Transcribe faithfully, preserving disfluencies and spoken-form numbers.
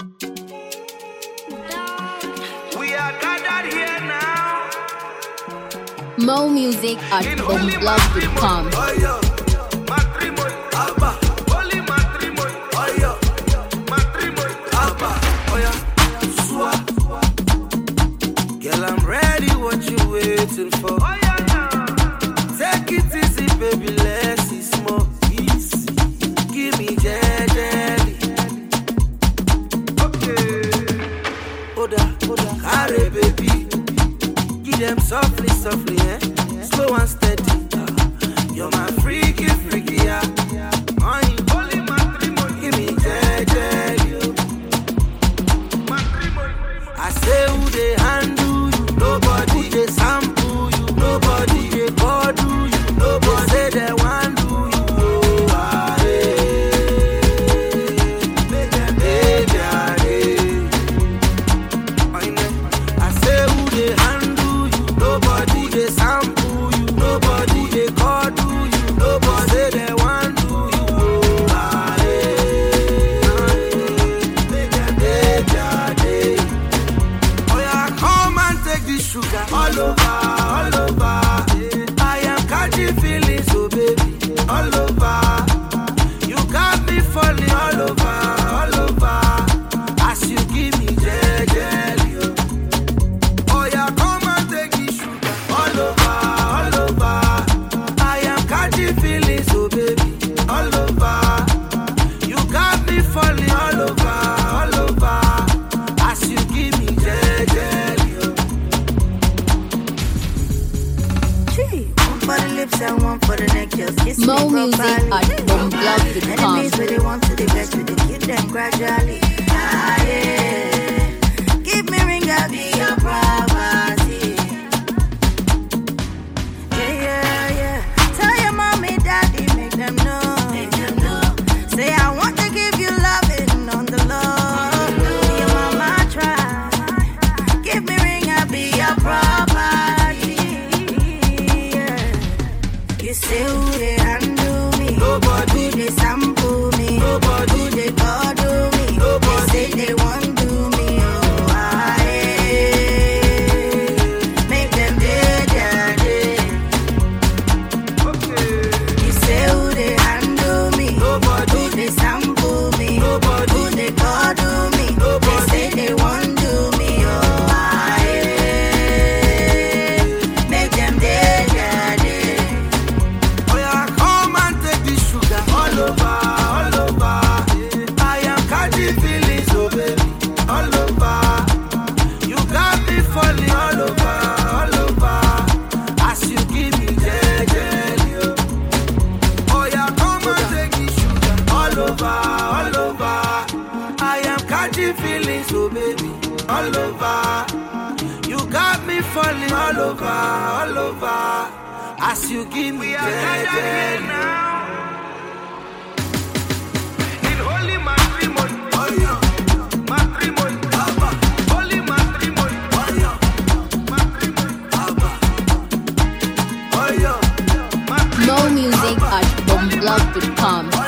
We are gathered here now. Mo music at bomblog dot com. Girl, I'm ready, what you waiting for? Oh, yeah, yeah. Take it easy, baby, let's see smoke. Easy. Give me jelly. Okay. Oda, Oda, carry, baby. Give them softly, softly, eh? Slow and steady. Uh, you're my freaky, freaky, yeah. Money, holy matrimony. Give me jelly. I say who they handle you, nobody they sample you, nobody they call do you, nobody say they want do you. Oh, ah, hey. Make them baby, ah, hey. I say who they handle you, nobody they sample you, nobody they call do you, nobody say they want do you. Oh, ah, hey. Make them baby, ah, hey. Come and take this sugar all over, all over. I am catching feelings, oh baby, all over. You got me falling all over, all over. As you give me jelly, oh yeah, come and take this sugar all over, all over. I am catching feelings, oh baby, all over. You got me falling all over, all over. As you give me jelly. For the lips and one for the neck, just kiss me Mo music properly. at bomblog dot com. Enemies where they want to the best, we dey kill them gradually. Ah, yeah. Give me ring, I'll be your property. Yeah, yeah, yeah. Tell your mommy, daddy, make them know. Make them know. Say I want to give you loving on the low. Your mama try. Give me ring, I'll be your property. You say who they handle me, nobody. Who they sample me, nobody. Who they cuddle me, nobody. They say they want do me, oh I make them dead, dead, dead. Okay. You say who they handle me, nobody. Who they sample me, nobody. Who they cuddle me, nobody. They say they want do me, oh I make them dead, dead, dead. All over, all over. I am catching feelings, oh baby, all over. You got me falling all over, all over. As you give me jelly, oh yeah, come and take this sugar. All over, all over. I am catching feelings, oh baby, all over. You got me falling all over, all over. As you give me jelly now. Mo music at bomblog dot com.